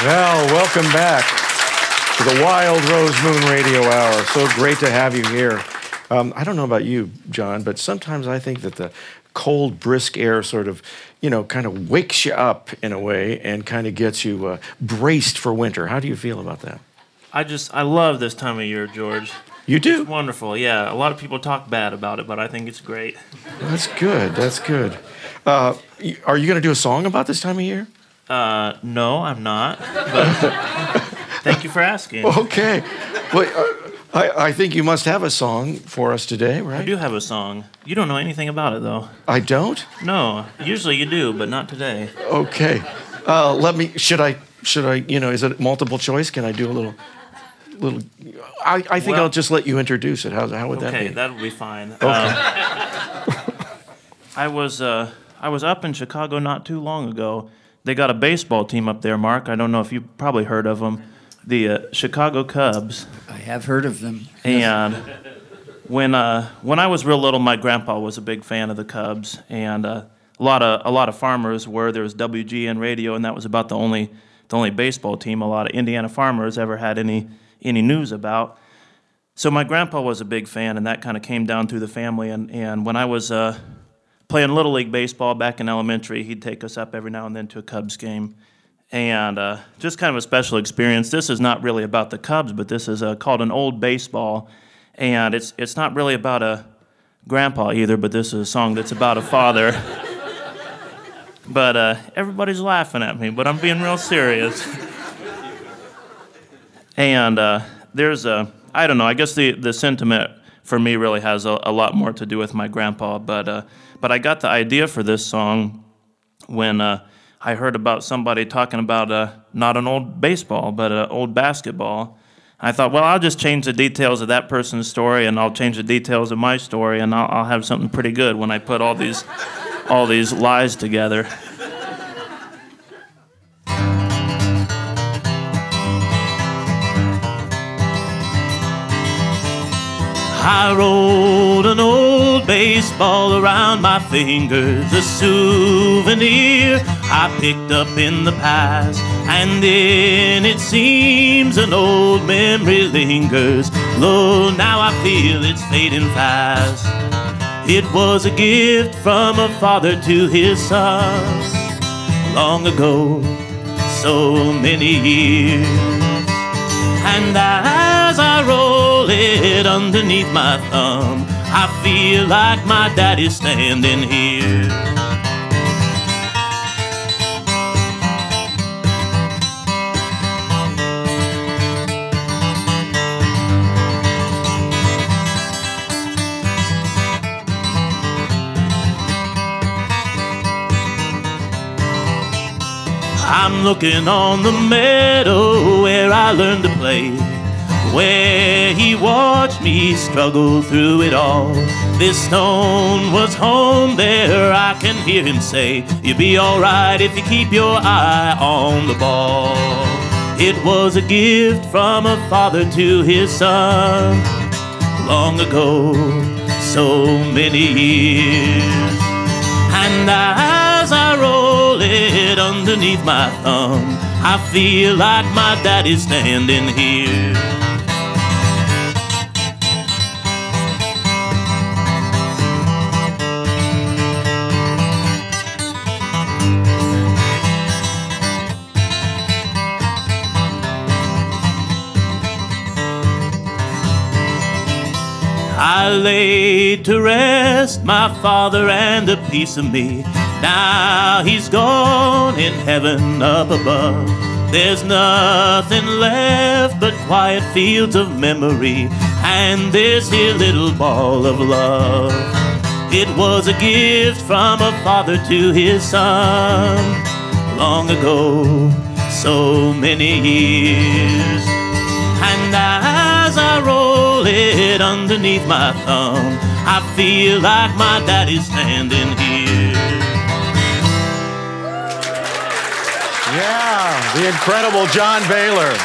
Well, welcome back to the Wild Rose Moon Radio Hour. So great to have you here. I don't know about you, John, but sometimes I think that the cold, brisk air sort of, kind of wakes you up in a way and kind of gets you braced for winter. How do you feel about that? I love this time of year, George. You do? It's wonderful, yeah. A lot of people talk bad about it, but I think it's great. That's good. That's good. Are you going to do a song about this time of year? No, I'm not. But thank you for asking. Okay. Well, I think you must have a song for us today, right? I do have a song. You don't know anything about it, though. I don't? No. Usually you do, but not today. Okay. Should I, is it multiple choice? Can I do a little... I think I'll just let you introduce it. How would that be? Okay, that'll be fine. Okay. I was up in Chicago not too long ago. They got a baseball team up there, Mark. I don't know if you've probably heard of them. The Chicago Cubs. I have heard of them. And when I was real little, my grandpa was a big fan of the Cubs, and a lot of farmers were. There was WGN radio, and that was about the only baseball team a lot of Indiana farmers ever had any news about. So my grandpa was a big fan, and that kind of came down through the family. And when I was playing Little League baseball back in elementary, he'd take us up every now and then to a Cubs game. And just kind of a special experience. This is not really about the Cubs, but this is called an old baseball. And it's not really about a grandpa either, but this is a song that's about a father. But everybody's laughing at me, but I'm being real serious. And there's I don't know, I guess the sentiment for me really has a lot more to do with my grandpa, but I got the idea for this song when I heard about somebody talking about not an old baseball, but an old basketball. I thought, well, I'll just change the details of that person's story, and I'll change the details of my story, and I'll have something pretty good when I put all these lies together. I rolled an old baseball around my fingers, a souvenir I picked up in the past, and in it seems an old memory lingers. Lo, now I feel it's fading fast. It was a gift from a father to his son, long ago, so many years. And as I roll it underneath my thumb, I feel like my daddy's standing here. I'm looking on the meadow where I learned to play, where he watched me struggle through it all. This stone was home, there I can hear him say, you'll be alright if you keep your eye on the ball. It was a gift from a father to his son, long ago, so many years. And as I roll it underneath my thumb, I feel like my daddy's standing here. I laid to rest my father and a piece of me. Now he's gone in heaven up above. There's nothing left but quiet fields of memory and this here little ball of love. It was a gift from a father to his son, long ago, so many years. And as I roll it underneath my thumb, I feel like my daddy's standing here. Yeah, the incredible John Baylor.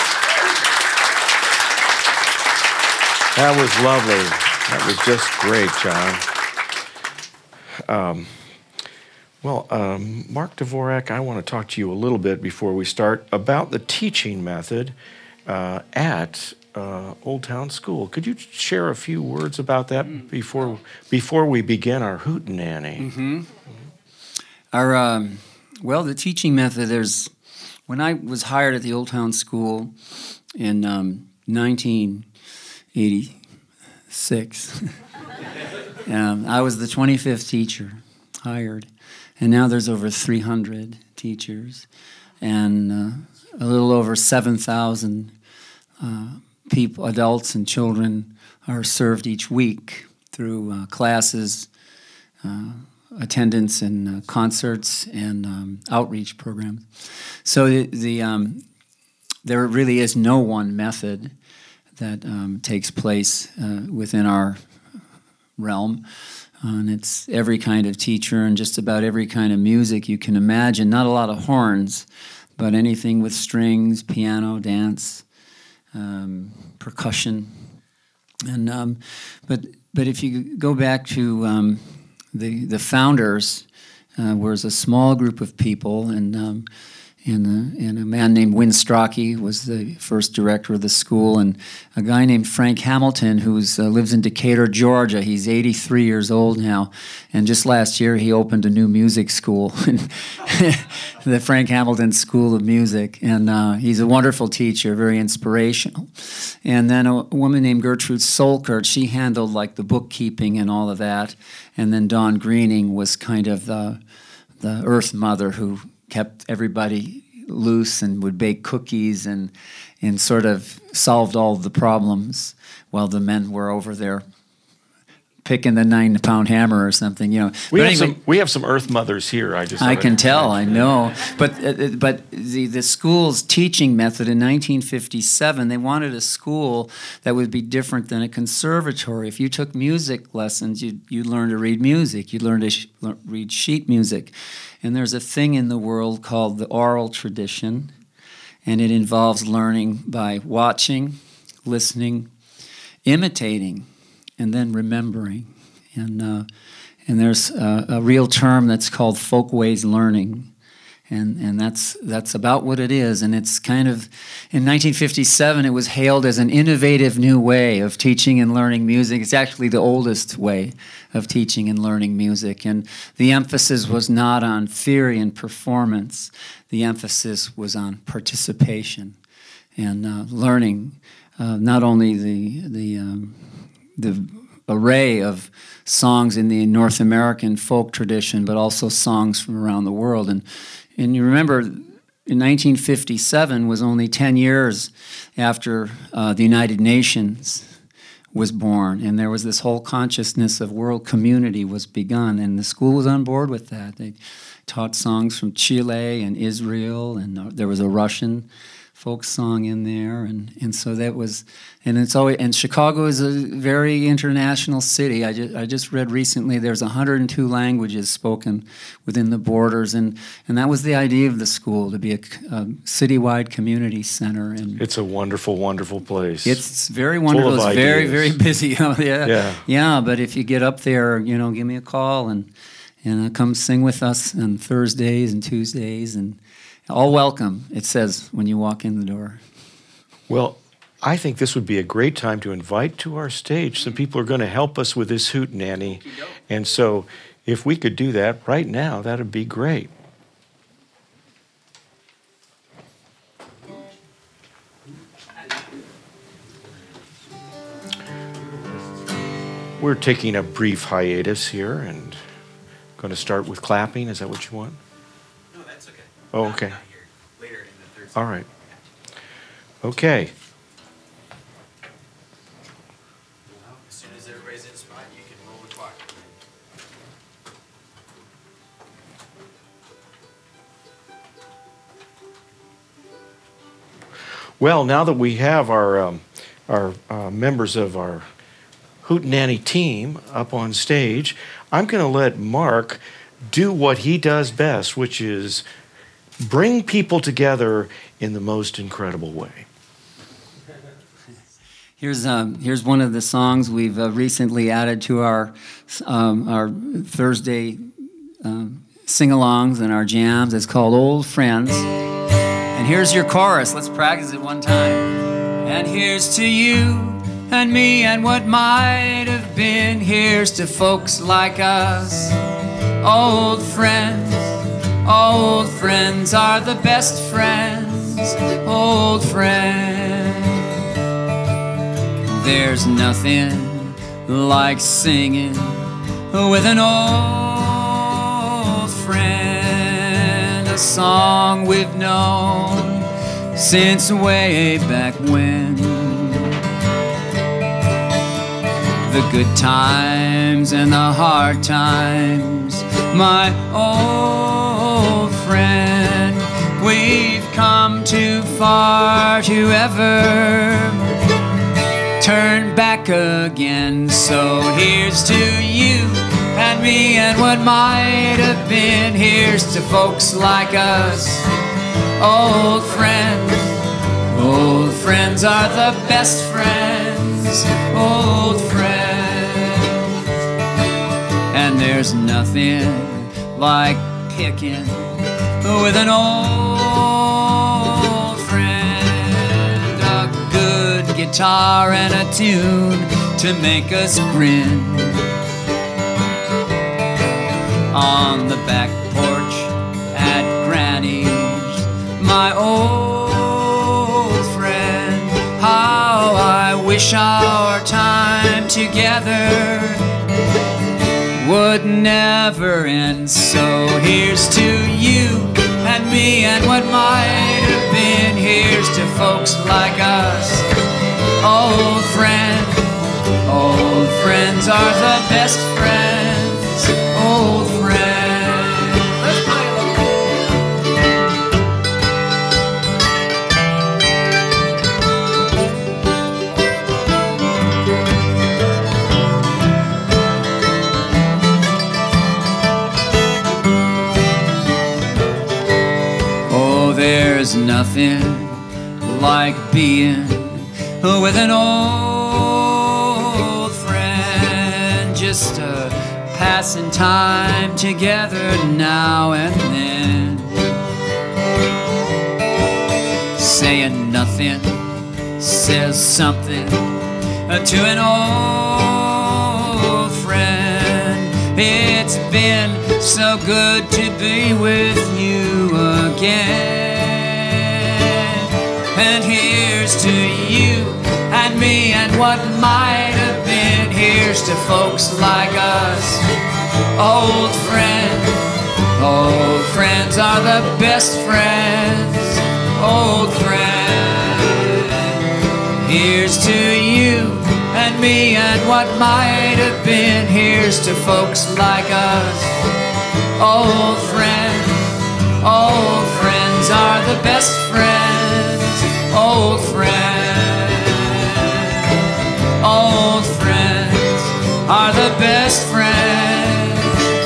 That was lovely. That was just great, John. Well, Mark Dvorak, I want to talk to you a little bit before we start about the teaching method at Old Town School. Could you share a few words about that before we begin our hootenanny? Mm-hmm. Well, the teaching method, when I was hired at the Old Town School in 1986, I was the 25th teacher hired. And now there's over 300 teachers and a little over 7,000 people, adults and children, are served each week through classes, attendance in concerts, and outreach programs. So there really is no one method that takes place within our realm. And it's every kind of teacher and just about every kind of music you can imagine. Not a lot of horns, but anything with strings, piano, dance, percussion. And but if you go back to the founders, was a small group of people, and a man named Win Strachey was the first director of the school, and a guy named Frank Hamilton who lives in Decatur, Georgia. He's 83 years old now, and just last year he opened a new music school, the Frank Hamilton School of Music, and he's a wonderful teacher, very inspirational. And then a woman named Gertrude Solkert, she handled like the bookkeeping and all of that, and then Dawn Greening was kind of the Earth Mother who kept everybody loose and would bake cookies and sort of solved all the problems while the men were over there picking the 9-pound hammer or something, you know. We have some Earth Mothers here. I can tell, I know. But the school's teaching method in 1957, they wanted a school that would be different than a conservatory. If you took music lessons, you'd learn to read music. You'd learn to read sheet music. And there's a thing in the world called the oral tradition, and it involves learning by watching, listening, imitating, and then remembering. And there's a real term that's called folkways learning, and that's about what it is. And it's kind of, in 1957, it was hailed as an innovative new way of teaching and learning music. It's actually the oldest way of teaching and learning music. And the emphasis was not on theory and performance. The emphasis was on participation and learning not only the array of songs in the North American folk tradition, but also songs from around the world. And you remember, in 1957 was only 10 years after the United Nations was born, and there was this whole consciousness of world community was begun, and the school was on board with that. They taught songs from Chile and Israel, and there was a Russian folk song in there, and so that was, and it's always, and Chicago is a very international city. I just read recently there's 102 languages spoken within the borders, and that was the idea of the school, to be a citywide community center. And it's a wonderful, wonderful place. It's very wonderful. It's very, very busy. Yeah. But if you get up there, give me a call and come sing with us on Thursdays and Tuesdays, and all welcome, it says when you walk in the door. Well, I think this would be a great time to invite to our stage some people who are going to help us with this hootenanny. And so if we could do that right now, that would be great. We're taking a brief hiatus here and going to start with clapping. Is that what you want? Oh, okay. Later in the third. All right. Okay. Well, as soon as everybody's in spot, you can roll the clock. Well, now that we have our members of our hootenanny team up on stage, I'm going to let Mark do what he does best, which is bring people together in the most incredible way. Here's one of the songs we've recently added to our Thursday sing-alongs and our jams. It's called Old Friends. And here's your chorus. Let's practice it one time. And here's to you and me and what might have been. Here's to folks like us, old friends. Old friends are the best friends, old friends. There's nothing like singing with an old friend, a song we've known since way back when. The good times and the hard times, my old friend. We've come too far to ever turn back again. So here's to you and me and what might have been. Here's to folks like us, old friends. Old friends are the best friends, old friends. And there's nothing like picking with an old friend, a good guitar and a tune to make us grin. On the back porch at Granny's, my old friend, how I wish our time together would never end. So here's to you and me and what might have been. Here's to folks like us, old friends. Old friends are the best friends, old friends. Let's play a There's nothing like being with an old friend, just passing time together now and then. Saying nothing says something to an old friend. It's been so good to be with you again. And here's to you and me and what might have been. Here's to folks like us, old friends. Old friends are the best friends, old friends. Here's to you and me and what might have been. Here's to folks like us, old friends. Old friends are the best friends, old friends. Old friends are the best friends.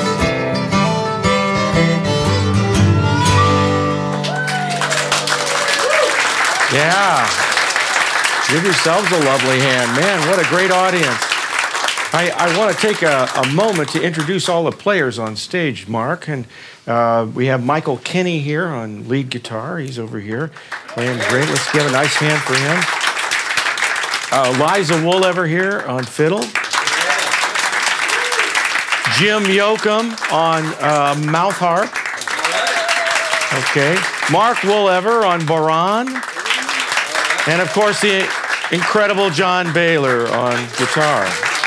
Yeah. Give yourselves a lovely hand. Man, what a great audience. I want to take a moment to introduce all the players on stage, Mark. And we have Michael Kinney here on lead guitar. He's over here playing great. Let's give a nice hand for him. Liza Woolever here on fiddle. Jim Yoakum on mouth harp. Okay. Mark Woolever on baron. And of course, the incredible John Baylor on guitar.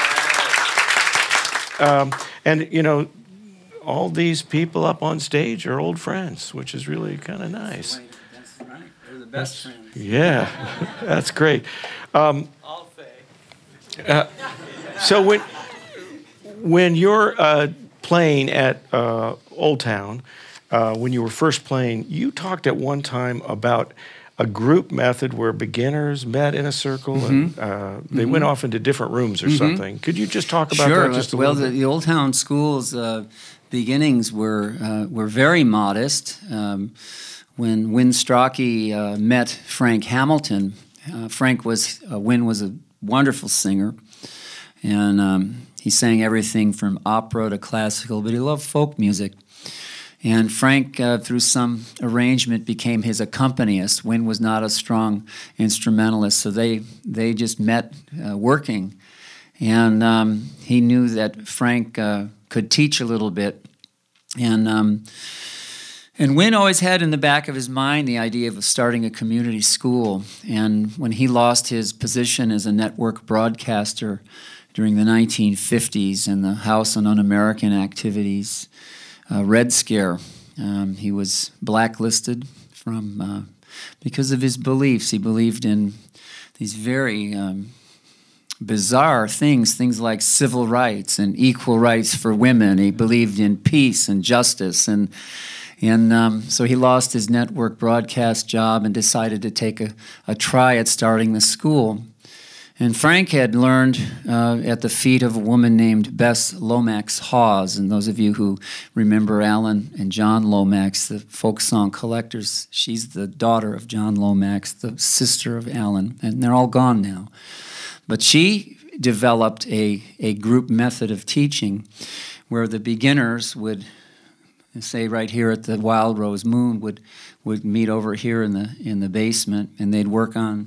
And, you know, all these people up on stage are old friends, which is really kind of nice. That's right. They're the best friends. Yeah, that's great. All fake. So when you're playing at Old Town, when you were first playing, you talked at one time about a group method where beginners met in a circle and they went off into different rooms or something. Could you just talk about that just a little bit? Well, the Old Town School's beginnings were very modest. When Win Strachey met Frank Hamilton, Win was a wonderful singer, and he sang everything from opera to classical, but he loved folk music. And Frank, through some arrangement, became his accompanist. Wynn was not a strong instrumentalist, so they just met working. And he knew that Frank could teach a little bit. And Wynn always had in the back of his mind the idea of starting a community school. And when he lost his position as a network broadcaster during the 1950s and the House on Un-American Activities Red Scare, he was blacklisted from because of his beliefs. He believed in these very bizarre things like civil rights and equal rights for women. He believed in peace and justice, and so he lost his network broadcast job and decided to take a try at starting the school. And Frank had learned at the feet of a woman named Bess Lomax Hawes. And those of you who remember Alan and John Lomax, the folk song collectors, she's the daughter of John Lomax, the sister of Alan, and they're all gone now. But she developed a group method of teaching where the beginners would, say right here at the Wild Rose Moon, would meet over here in the basement, and they'd work on,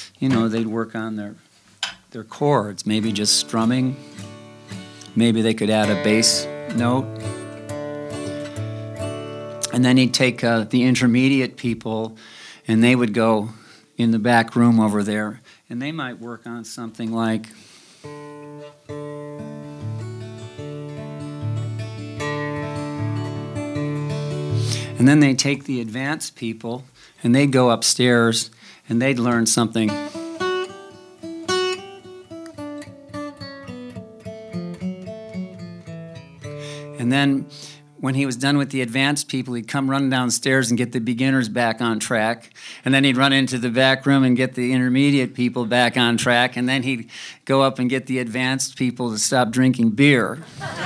their chords, maybe just strumming. Maybe they could add a bass note. And then he'd take the intermediate people, and they would go in the back room over there, and they might work on something like... And then they'd take the advanced people, and they'd go upstairs, and they'd learn something. And then when he was done with the advanced people, he'd come running downstairs and get the beginners back on track. And then he'd run into the back room and get the intermediate people back on track. And then he'd go up and get the advanced people to stop drinking beer.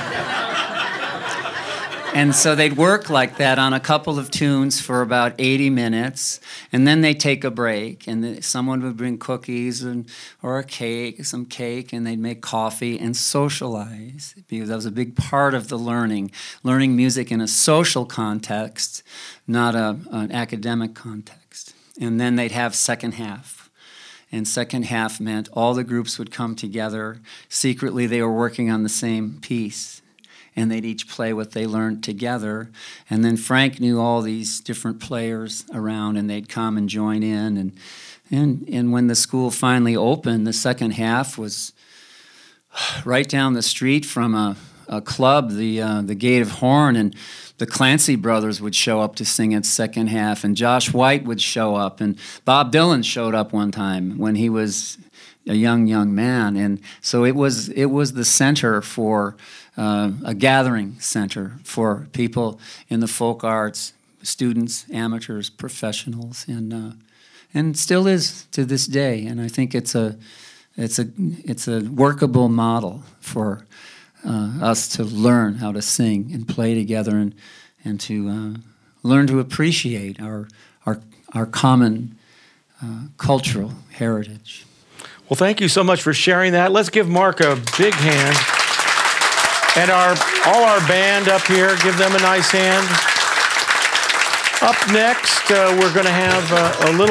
And so they'd work like that on a couple of tunes for about 80 minutes, and then they'd take a break, and someone would bring cookies or some cake, and they'd make coffee and socialize, because that was a big part of the learning music in a social context, not an academic context. And then they'd have second half. And second half meant all the groups would come together. Secretly, they were working on the same piece. And they'd each play what they learned together. And then Frank knew all these different players around, and they'd come and join in. And when the school finally opened, the second half was right down the street from a club, the Gate of Horn, and the Clancy brothers would show up to sing at second half, and Josh White would show up, and Bob Dylan showed up one time when he was a young man. And so it was the center for a gathering center for people in the folk arts, students, amateurs, professionals, and still is to this day. And I think it's a workable model for us to learn how to sing and play together, and to learn to appreciate our common cultural heritage. Well, thank you so much for sharing that. Let's give Mark a big hand. And all our band up here, give them a nice hand. Up next, we're going to have a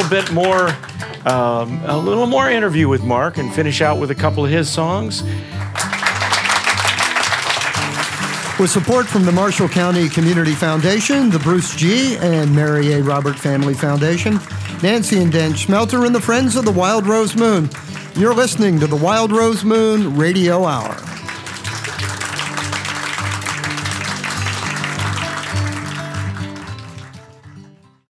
little more interview with Mark and finish out with a couple of his songs. With support from the Marshall County Community Foundation, the Bruce G. and Mary A. Robert Family Foundation, Nancy and Dan Schmelter, and the Friends of the Wild Rose Moon. You're listening to the Wild Rose Moon Radio Hour.